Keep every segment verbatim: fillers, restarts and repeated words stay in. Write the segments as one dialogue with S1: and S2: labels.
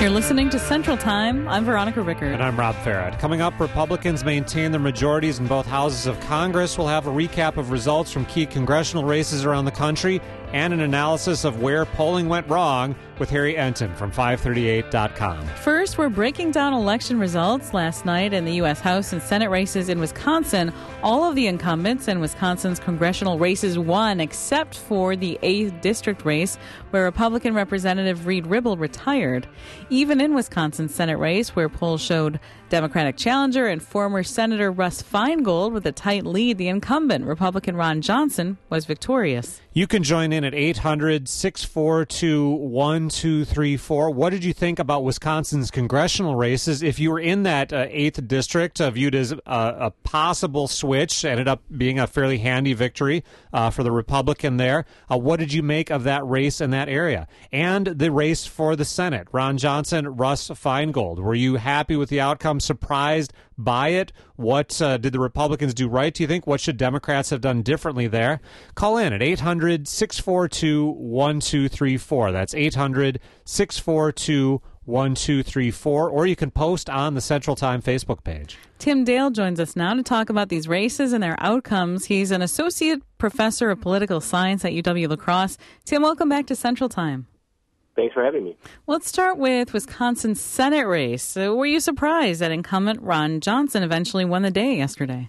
S1: You're listening to Central Time. I'm Veronica Rickard.
S2: And I'm Rob Farrad. Coming up, Republicans maintain their majorities in both houses of Congress. We'll have a recap of results from key congressional races around the country and an analysis of where polling went wrong with Harry Enton from five thirty-eight dot com.
S1: First, we're breaking down election results last night in the U S House and Senate races in Wisconsin. All of the incumbents in Wisconsin's congressional races won, except for the eighth District race, where Republican Representative Reed Ribble retired. Even in Wisconsin's Senate race, where polls showed Democratic challenger and former Senator Russ Feingold with a tight lead, the incumbent, Republican Ron Johnson, was victorious.
S2: You can join in at eight hundred, six four two, one two three four. What did you think about Wisconsin's congressional races? If you were in that uh, eighth District, uh, viewed as a, a possible switch, ended up being a fairly handy victory uh, for the Republican there. Uh, what did you make of that race in that area? And the race for the Senate, Ron Johnson, Russ Feingold. Were you happy with the outcome? Surprised by it? What uh, did the Republicans do right, do you think? What should Democrats have done differently there? Call in at eight hundred, six four two, one two three four. That's eight hundred, six four two, one two three four. Or you can post on the Central Time Facebook page.
S1: Tim Dale joins us now to talk about these races and their outcomes. He's an associate professor of political science at U W-La Crosse. Tim, welcome back to Central Time.
S3: Thanks for having me.
S1: Let's start with Wisconsin's Senate race. So were you surprised that incumbent Ron Johnson eventually won the day yesterday?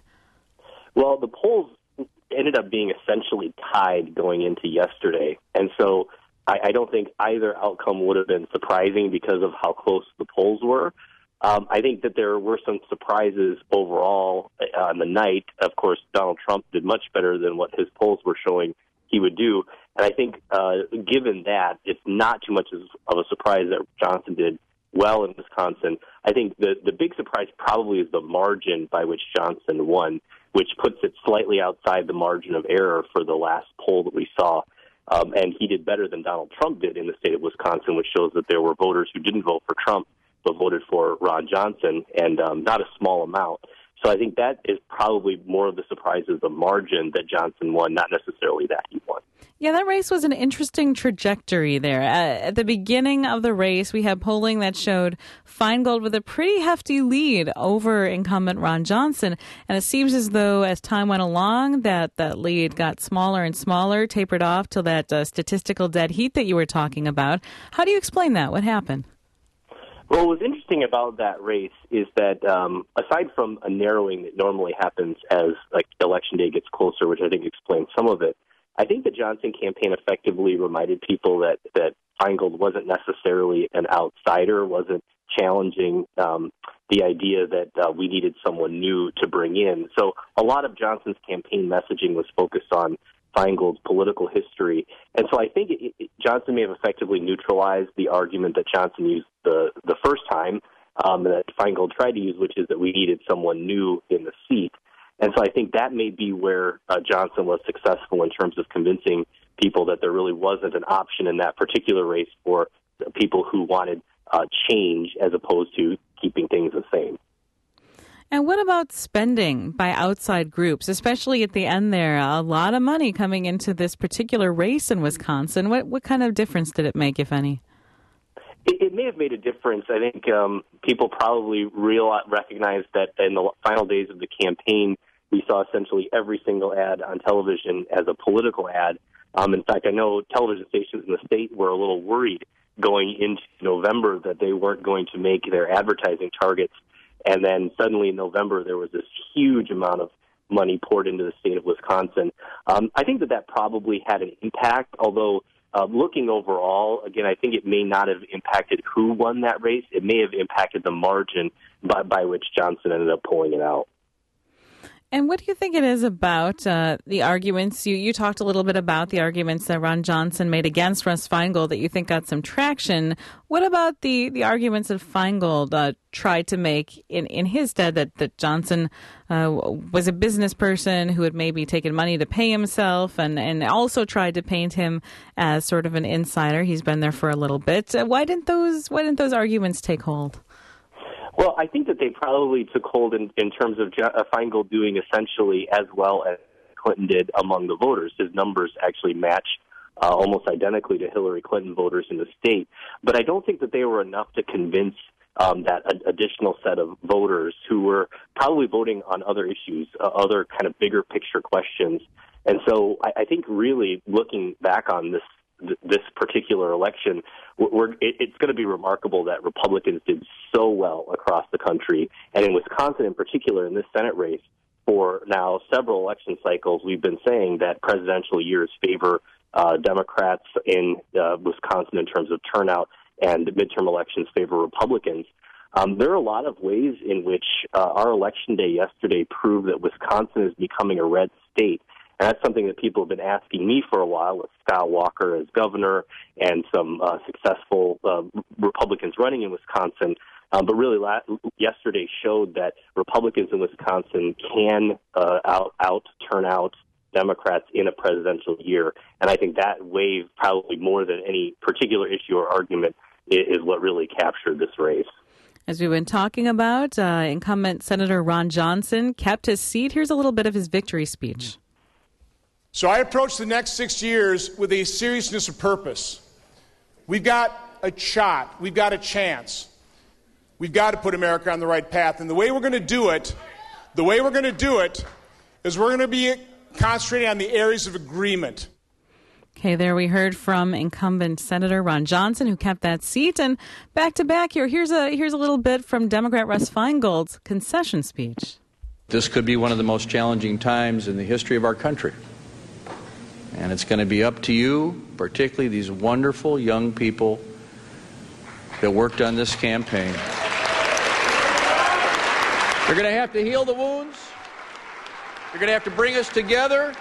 S3: Well, the polls ended up being essentially tied going into yesterday. And so I, I don't think either outcome would have been surprising because of how close the polls were. Um, I think that there were some surprises overall on the night. Of course, Donald Trump did much better than what his polls were showing he would do. And I think uh, given that, it's not too much of a surprise that Johnson did well in Wisconsin. I think the, the big surprise probably is the margin by which Johnson won, which puts it slightly outside the margin of error for the last poll that we saw. Um, and he did better than Donald Trump did in the state of Wisconsin, which shows that there were voters who didn't vote for Trump but voted for Ron Johnson, and um, not a small amount. So I think that is probably more of the surprise is the margin that Johnson won, not necessarily that he won.
S1: Yeah, that race was an interesting trajectory there. Uh, at the beginning of the race, we had polling that showed Feingold with a pretty hefty lead over incumbent Ron Johnson. And it seems as though as time went along, that, that lead got smaller and smaller, tapered off till that uh, statistical dead heat that you were talking about. How do you explain that? What happened?
S3: Well, what's interesting about that race is that um, aside from a narrowing that normally happens as like election day gets closer, which I think explains some of it, I think the Johnson campaign effectively reminded people that, that Feingold wasn't necessarily an outsider, wasn't challenging um, the idea that uh, we needed someone new to bring in. So a lot of Johnson's campaign messaging was focused on Feingold's political history. And so I think it, it, Johnson may have effectively neutralized the argument that Johnson used the, the first time, um, that Feingold tried to use, which is that we needed someone new in the seat. And so I think that may be where uh, Johnson was successful in terms of convincing people that there really wasn't an option in that particular race for people who wanted uh, change as opposed to keeping things the same.
S1: And what about spending by outside groups, especially at the end there? A lot of money coming into this particular race in Wisconsin. What what kind of difference did it make, if any?
S3: It, it may have made a difference. I think um, people probably real recognized that in the final days of the campaign, we saw essentially every single ad on television as a political ad. Um, in fact, I know television stations in the state were a little worried going into November that they weren't going to make their advertising targets. And then suddenly in November, there was this huge amount of money poured into the state of Wisconsin. Um, I think that that probably had an impact, although uh, looking overall, again, I think it may not have impacted who won that race. It may have impacted the margin by, by which Johnson ended up pulling it out.
S1: And what do you think it is about uh, the arguments? You, you talked a little bit about the arguments that Ron Johnson made against Russ Feingold that you think got some traction. What about the, the arguments that Feingold uh, tried to make in, in his stead, that, that Johnson uh, was a business person who had maybe taken money to pay himself and, and also tried to paint him as sort of an insider? He's been there for a little bit. Uh, why didn't those why didn't those arguments take hold?
S3: Well, I think that they probably took hold in, in terms of uh, Feingold doing essentially as well as Clinton did among the voters. His numbers actually match uh, almost identically to Hillary Clinton voters in the state. But I don't think that they were enough to convince um, that ad- additional set of voters who were probably voting on other issues, uh, other kind of bigger picture questions. And so I, I think really looking back on this this particular election, we're, it, it's going to be remarkable that Republicans did so well across the country, and in Wisconsin in particular, in this Senate race, for now several election cycles, we've been saying that presidential years favor uh, Democrats in uh, Wisconsin in terms of turnout, and midterm elections favor Republicans. Um, there are a lot of ways in which uh, our election day yesterday proved that Wisconsin is becoming a red state. And that's something that people have been asking me for a while, with Scott Walker as governor and some uh, successful uh, Republicans running in Wisconsin. Um, but really, la- yesterday showed that Republicans in Wisconsin can uh, out, out turn out Democrats in a presidential year. And I think that wave, probably more than any particular issue or argument, is, is what really captured this race.
S1: As we've been talking about, uh, incumbent Senator Ron Johnson kept his seat. Here's a little bit of his victory speech.
S4: So I approach the next six years with a seriousness of purpose. We've got a shot. We've got a chance. We've got to put America on the right path. And the way we're going to do it, the way we're going to do it is we're going to be concentrating on the areas of agreement.
S1: Okay, there we heard from incumbent Senator Ron Johnson, who kept that seat. And back to back here, here's a here's a little bit from Democrat Russ Feingold's concession speech.
S5: This could be one of the most challenging times in the history of our country. And it's going to be up to you, particularly these wonderful young people that worked on this campaign. You're going to have to heal the wounds. You're going to have to bring us together.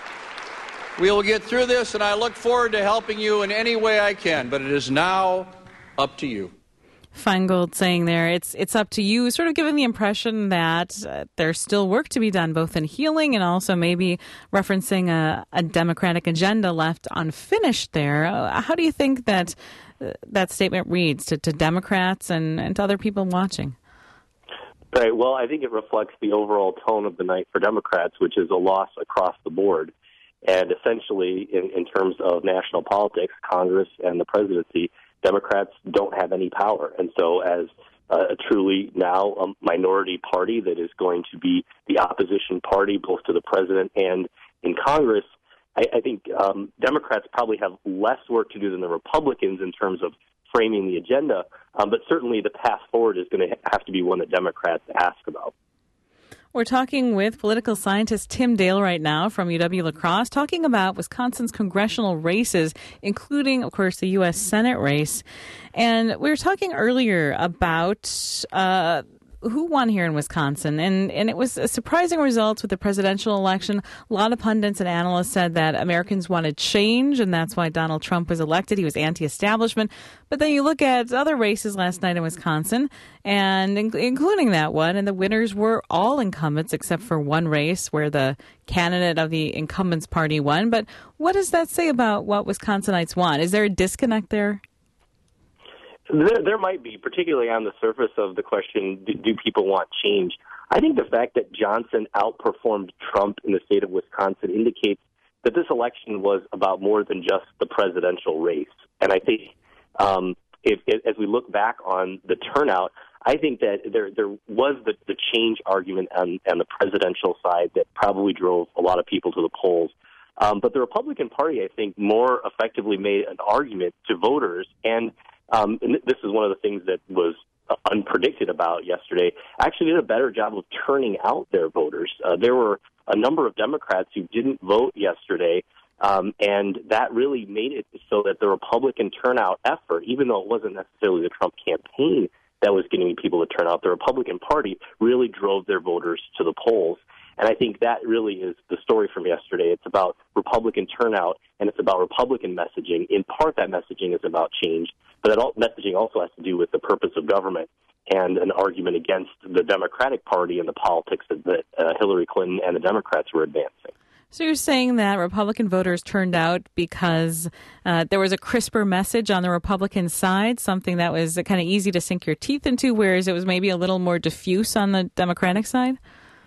S5: We will get through this, and I look forward to helping you in any way I can. But it is now up to you.
S1: Feingold saying there, it's it's up to you, sort of giving the impression that uh, there's still work to be done, both in healing and also maybe referencing a, a Democratic agenda left unfinished there. Uh, how do you think that uh, that statement reads to, to Democrats and, and to other people watching?
S3: Right. Well, I think it reflects the overall tone of the night for Democrats, which is a loss across the board. And essentially, in, in terms of national politics, Congress and the presidency, Democrats don't have any power. And so as uh, a truly now a minority party that is going to be the opposition party both to the president and in Congress, I, I think um, Democrats probably have less work to do than the Republicans in terms of framing the agenda. Um, but certainly the path forward is going to have to be one that Democrats ask about.
S1: We're talking with political scientist Tim Dale right now from U W-La Crosse, talking about Wisconsin's congressional races, including, of course, the U S Senate race. And we were talking earlier about uh, who won here in Wisconsin, and, and it was a surprising result with the presidential election. A lot of pundits and analysts said that Americans wanted change, and that's why Donald Trump was elected. He was anti-establishment. But then you look at other races last night in Wisconsin, and in- including that one, and the winners were all incumbents except for one race where the candidate of the incumbents party won. But what does that say about what Wisconsinites want? Is there a disconnect there?
S3: There, there might be, particularly on the surface of the question, do, do people want change? I think the fact that Johnson outperformed Trump in the state of Wisconsin indicates that this election was about more than just the presidential race. And I think um, if, if, as we look back on the turnout, I think that there there was the, the change argument on, on the presidential side that probably drove a lot of people to the polls. Um, but the Republican Party, I think, more effectively made an argument to voters. And Um, and this is one of the things that was unpredicted about yesterday, actually did a better job of turning out their voters. Uh, there were a number of Democrats who didn't vote yesterday, um, and that really made it so that the Republican turnout effort, even though it wasn't necessarily the Trump campaign that was getting people to turn out, the Republican Party really drove their voters to the polls. And I think that really is the story from yesterday. It's about Republican turnout, and it's about Republican messaging. In part, that messaging is about change, but that all, messaging also has to do with the purpose of government and an argument against the Democratic Party and the politics that uh, Hillary Clinton and the Democrats were advancing.
S1: So you're saying that Republican voters turned out because uh, there was a crisper message on the Republican side, something that was kind of easy to sink your teeth into, whereas it was maybe a little more diffuse on the Democratic side?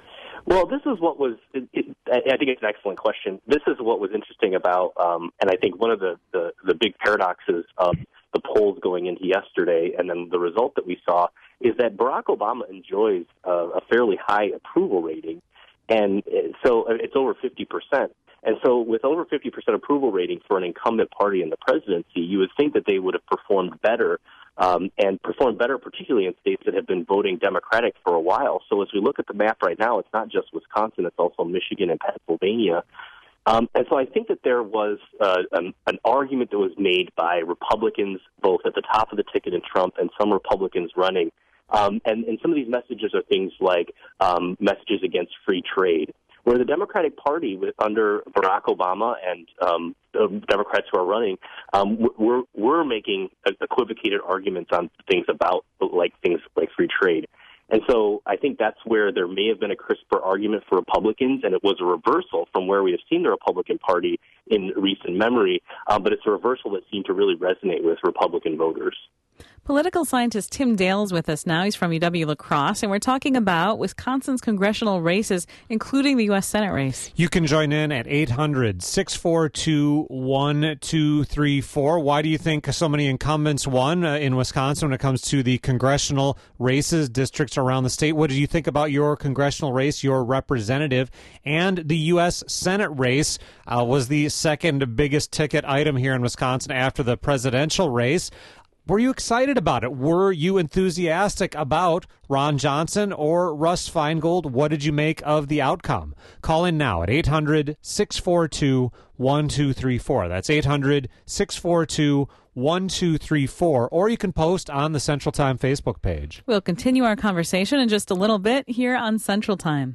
S3: Well, this is what was, it, it, I think it's an excellent question. This is what was interesting about, um, and I think one of the, the, the big paradoxes of the polls going into yesterday and then the result that we saw is that Barack Obama enjoys uh, a fairly high approval rating. And so it's over fifty percent. And so with over fifty percent approval rating for an incumbent party in the presidency, you would think that they would have performed better um, and performed better, particularly in states that have been voting Democratic for a while. So as we look at the map right now, it's not just Wisconsin, it's also Michigan and Pennsylvania. Um, and so I think that there was uh, an, an argument that was made by Republicans, both at the top of the ticket in Trump and some Republicans running. Um, and, and some of these messages are things like um, messages against free trade, where the Democratic Party, with, under Barack Obama and um, the Democrats who are running, um, we're, we're making equivocated arguments on things about like things like free trade. And so I think that's where there may have been a crisper argument for Republicans, and it was a reversal from where we have seen the Republican Party in recent memory, um, but it's a reversal that seemed to really resonate with Republican voters.
S1: Political scientist Tim Dale is with us now. He's from U W-La Crosse, and we're talking about Wisconsin's congressional races, including the U S Senate race.
S2: You can join in at eight hundred, six four two, one two three four. Why do you think so many incumbents won uh, in Wisconsin when it comes to the congressional races, districts around the state? What did you think about your congressional race, your representative, and the U S Senate race uh, was the second biggest ticket item here in Wisconsin after the presidential race. Were you excited about it? Were you enthusiastic about Ron Johnson or Russ Feingold? What did you make of the outcome? Call in now at eight hundred, six four two, one two three four. That's eight hundred, six four two, one two three four. Or you can post on the Central Time Facebook page.
S1: We'll continue our conversation in just a little bit here on Central Time.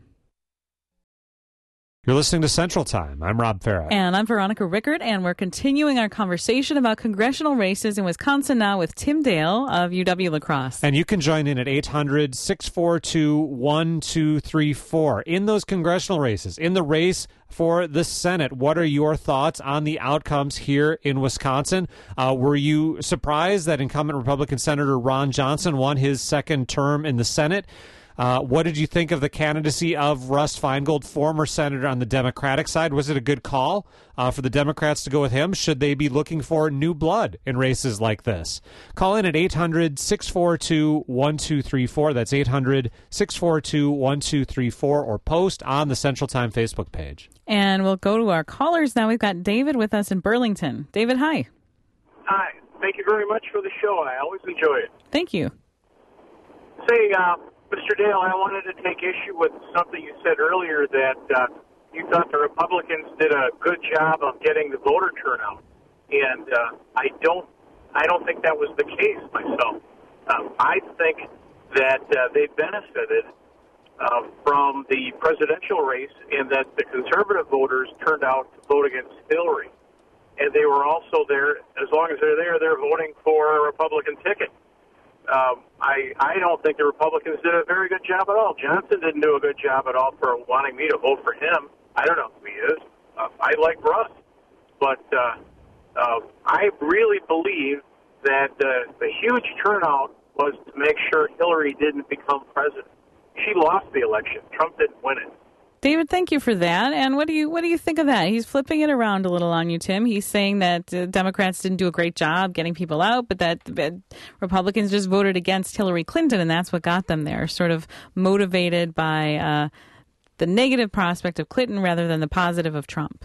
S2: You're listening to Central Time. I'm Rob Farah.
S1: And I'm Veronica Rickert, and we're continuing our conversation about congressional races in Wisconsin now with Tim Dale of U W-La Crosse.
S2: And you can join in at eight hundred, six four two, one two three four. In those congressional races, in the race for the Senate, what are your thoughts on the outcomes here in Wisconsin? Uh, were you surprised that incumbent Republican Senator Ron Johnson won his second term in the Senate? Uh, what did you think of the candidacy of Russ Feingold, former senator on the Democratic side? Was it a good call uh, for the Democrats to go with him? Should they be looking for new blood in races like this? Call in at eight hundred, six four two, one two three four. That's eight hundred, six four two, one two three four, or post on the Central Time Facebook page.
S1: And we'll go to our callers now. We've got David with us in Burlington. David, hi.
S6: Hi. Thank you very much for the show. I always enjoy it.
S1: Thank you.
S6: Say, uh, Mister Dale, I wanted to take issue with something you said earlier that uh, you thought the Republicans did a good job of getting the voter turnout, and uh, I don't, I don't think that was the case myself. Um, I think that uh, they benefited uh, from the presidential race, and that the conservative voters turned out to vote against Hillary, and they were also there. As long as they're there, they're voting for a Republican ticket. Um, I, I don't think the Republicans did a very good job at all. Johnson didn't do a good job at all for wanting me to vote for him. I don't know who he is. Uh, I like Russ. But uh, uh, I really believe that uh, the huge turnout was to make sure Hillary didn't become president. She lost the election. Trump didn't win it.
S1: David, thank you for that. And what do you what do you think of that? He's flipping it around a little on you, Tim. He's saying that uh, Democrats didn't do a great job getting people out, but that, that Republicans just voted against Hillary Clinton, and that's what got them there, sort of motivated by uh, the negative prospect of Clinton rather than the positive of Trump.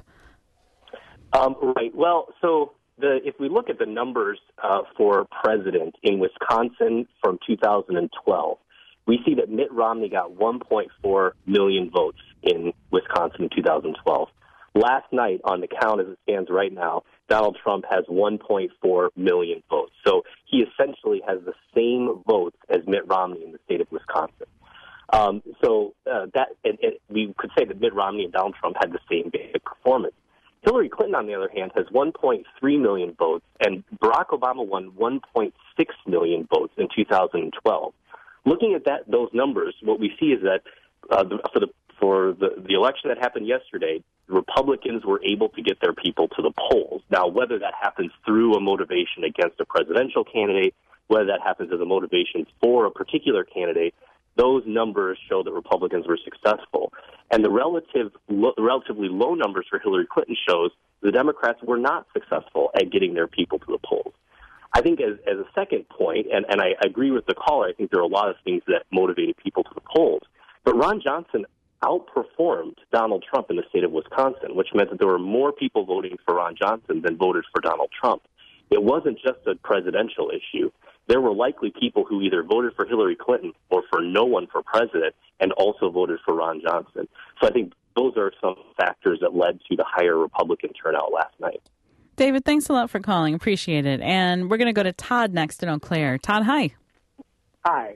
S3: Um, right. Well, so the, if we look at the numbers uh, for president in Wisconsin from two thousand twelve, we see that Mitt Romney got one point four million votes in Wisconsin in two thousand twelve. Last night, on the count as it stands right now, Donald Trump has one point four million votes. So he essentially has the same votes as Mitt Romney in the state of Wisconsin. Um, so uh, that and, and we could say that Mitt Romney and Donald Trump had the same basic performance. Hillary Clinton, on the other hand, has one point three million votes, and Barack Obama won one point six million votes in two thousand twelve. Looking at that, those numbers, what we see is that uh, the, for the for the, the election that happened yesterday, Republicans were able to get their people to the polls. Now, whether that happens through a motivation against a presidential candidate, whether that happens as a motivation for a particular candidate, those numbers show that Republicans were successful. And the relative, lo- relatively low numbers for Hillary Clinton shows the Democrats were not successful at getting their people to the polls. I think as, as a second point, and, and I agree with the caller, I think there are a lot of things that motivated people to the polls. But Ron Johnson outperformed Donald Trump in the state of Wisconsin, which meant that there were more people voting for Ron Johnson than voted for Donald Trump. It wasn't just a presidential issue. There were likely people who either voted for Hillary Clinton or for no one for president and also voted for Ron Johnson. So I think those are some factors that led to the higher Republican turnout last night.
S1: David, thanks a lot for calling. Appreciate it. And we're going to go to Todd next in Eau Claire. Todd, hi.
S7: Hi.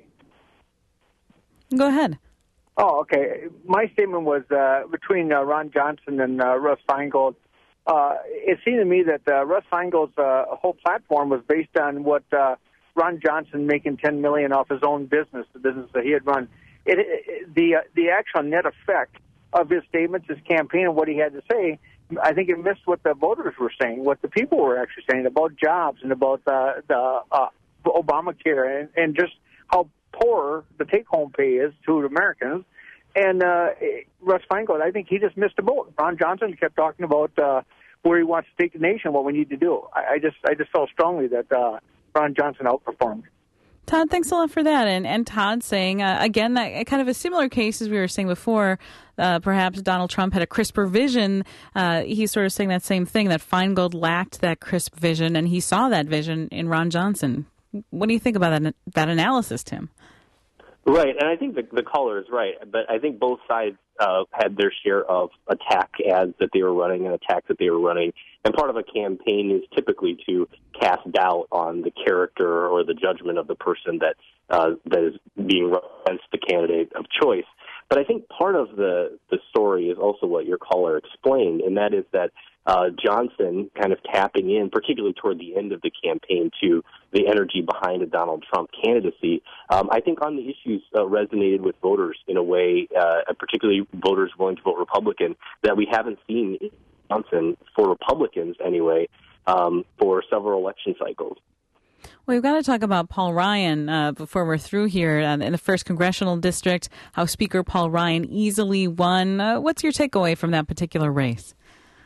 S1: Go ahead.
S7: Oh, okay. My statement was uh, between uh, Ron Johnson and uh, Russ Feingold. Uh, it seemed to me that uh, Russ Feingold's uh, whole platform was based on what uh, Ron Johnson making ten million dollars off his own business, the business that he had run. It, it, the uh, the actual net effect of his statements, his campaign, and what he had to say, I think it missed what the voters were saying, what the people were actually saying about jobs and about uh, the uh, Obamacare and, and just how poor the take-home pay is to Americans. And uh, Russ Feingold, I think he just missed a boat. Ron Johnson kept talking about uh, where he wants to take the nation, what we need to do. I, I just I just felt strongly that uh, Ron Johnson outperformed.
S1: Todd, thanks a lot for that. And and Todd saying, uh, again, that kind of a similar case as we were saying before, uh, perhaps Donald Trump had a crisper vision. Uh, he's sort of saying that same thing, that Feingold lacked that crisp vision, and he saw that vision in Ron Johnson. What do you think about that, that analysis, Tim?
S3: Right, and I think the, the caller is right, but I think both sides uh, had their share of attack ads that they were running and attacks that they were running, and part of a campaign is typically to cast doubt on the character or the judgment of the person that uh, that is being run against the candidate of choice. But I think part of the, the story is also what your caller explained, and that is that uh, Johnson kind of tapping in, particularly toward the end of the campaign, to the energy behind a Donald Trump candidacy, um, I think on the issues uh, resonated with voters in a way, uh, particularly voters willing to vote Republican, that we haven't seen in Johnson, for Republicans anyway, um, for several election cycles.
S1: Well, we've got to talk about Paul Ryan uh, before we're through here. Uh, in the first congressional district, how Speaker Paul Ryan easily won. Uh, what's your takeaway from that particular race?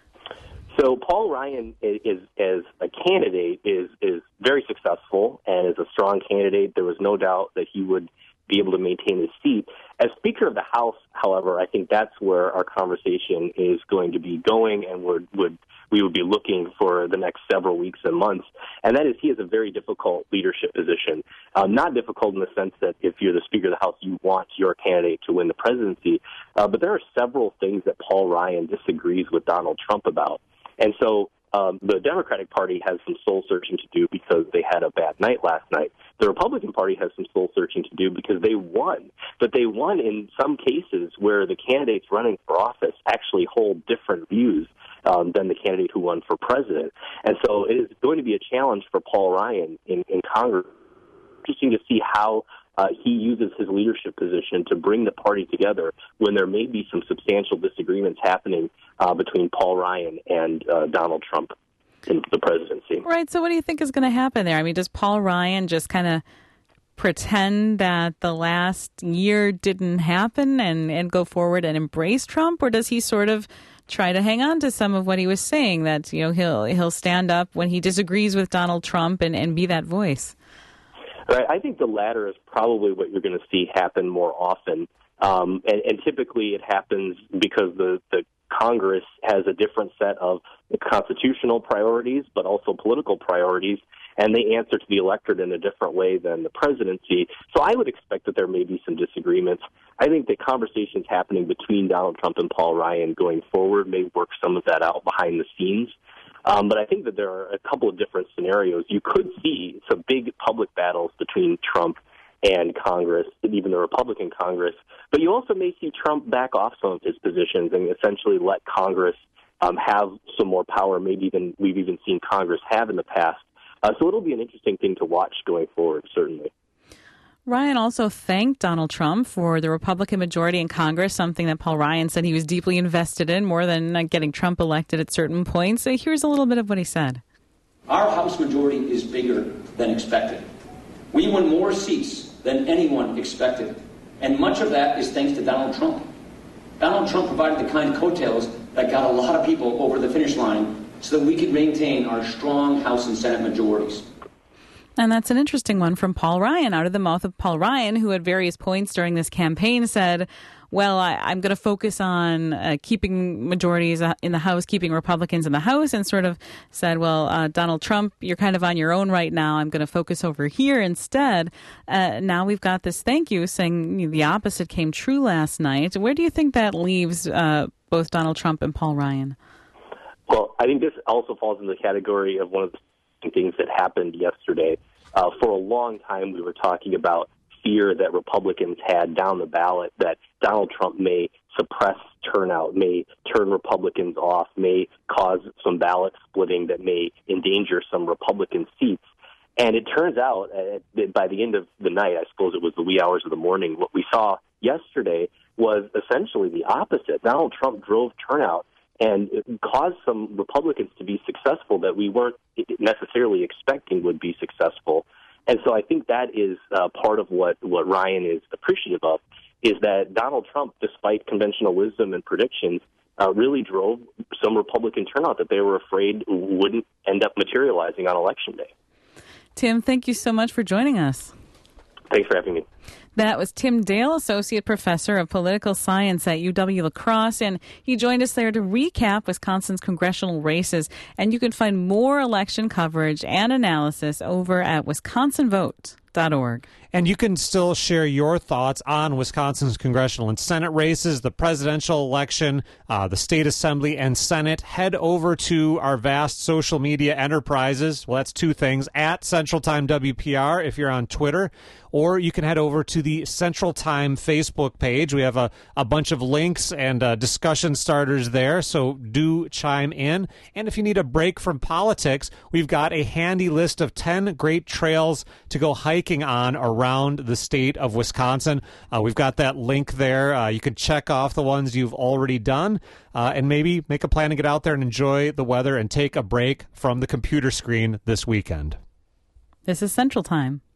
S3: So Paul Ryan is, is, as a candidate, is is very successful and is a strong candidate. There was no doubt that he would be able to maintain his seat. As Speaker of the House, however, I think that's where our conversation is going to be going, and would would we would be looking for the next several weeks and months. And that is, he has a very difficult leadership position. Um, not difficult in the sense that if you're the Speaker of the House, you want your candidate to win the presidency. Uh, but there are several things that Paul Ryan disagrees with Donald Trump about. And so um, the Democratic Party has some soul-searching to do because they had a bad night last night. The Republican Party has some soul-searching to do because they won. But they won in some cases where the candidates running for office actually hold different views um, than the candidate who won for president. And so it is going to be a challenge for Paul Ryan in, in Congress. Interesting to see how uh, he uses his leadership position to bring the party together when there may be some substantial disagreements happening uh, between Paul Ryan and uh, Donald Trump in the presidency.
S1: Right. So what do you think is going to happen there? I mean, does Paul Ryan just kind of pretend that the last year didn't happen and, and go forward and embrace Trump? Or does he sort of try to hang on to some of what he was saying, that, you know, he'll he'll stand up when he disagrees with Donald Trump and, and be that voice?
S3: Right. I think the latter is probably what you're going to see happen more often. Um, and, and typically it happens because the, the Congress has a different set of constitutional priorities, but also political priorities, and they answer to the electorate in a different way than the presidency. So I would expect that there may be some disagreements. I think the conversations happening between Donald Trump and Paul Ryan going forward may work some of that out behind the scenes. Um, but I think that there are a couple of different scenarios. You could see some big public battles between Trump and Congress, and even the Republican Congress. But you also may see Trump back off some of his positions and essentially let Congress um, have some more power, maybe than we've even seen Congress have in the past. Uh, so it'll be an interesting thing to watch going forward, certainly.
S1: Ryan also thanked Donald Trump for the Republican majority in Congress, something that Paul Ryan said he was deeply invested in, more than getting Trump elected at certain points. So here's a little bit of what he said.
S8: Our House majority is bigger than expected. We won more seats than anyone expected, and much of that is thanks to Donald Trump. Donald Trump provided the kind of coattails that got a lot of people over the finish line so that we could maintain our strong House and Senate majorities.
S1: And that's an interesting one from Paul Ryan, out of the mouth of Paul Ryan, who at various points during this campaign said, well, I, I'm going to focus on uh, keeping majorities in the House, keeping Republicans in the House, and sort of said, well, uh, Donald Trump, you're kind of on your own right now. I'm going to focus over here instead. Uh, now we've got this thank you saying the opposite came true last night. Where do you think that leaves uh, both Donald Trump and Paul Ryan?
S3: Well, I think this also falls in the category of one of the things that happened yesterday. Uh, for a long time, we were talking about fear that Republicans had down the ballot that Donald Trump may suppress turnout, may turn Republicans off, may cause some ballot splitting that may endanger some Republican seats. And it turns out uh, that by the end of the night, I suppose it was the wee hours of the morning, what we saw yesterday was essentially the opposite. Donald Trump drove turnout and caused some Republicans to be successful that we weren't necessarily expecting would be successful. And so I think that is uh, part of what, what Ryan is appreciative of, is that Donald Trump, despite conventional wisdom and predictions, uh, really drove some Republican turnout that they were afraid wouldn't end up materializing on Election Day.
S1: Tim, thank you so much for joining us.
S3: Thanks for having me.
S1: That was Tim Dale, Associate Professor of Political Science at U W-La Crosse, and he joined us there to recap Wisconsin's congressional races. And you can find more election coverage and analysis over at wisconsin vote dot org.
S2: And you can still share your thoughts on Wisconsin's congressional and Senate races, the presidential election, uh, the state assembly, and Senate. Head over to our vast social media enterprises. Well, that's two things, at Central Time W P R if you're on Twitter, or you can head over to the Central Time Facebook page. We have a, a bunch of links and uh, discussion starters there, so do chime in. And if you need a break from politics, we've got a handy list of ten great trails to go hiking on around the state of Wisconsin. Uh, we've got that link there. Uh, you can check off the ones you've already done uh, and maybe make a plan to get out there and enjoy the weather and take a break from the computer screen this weekend.
S1: This is Central Time.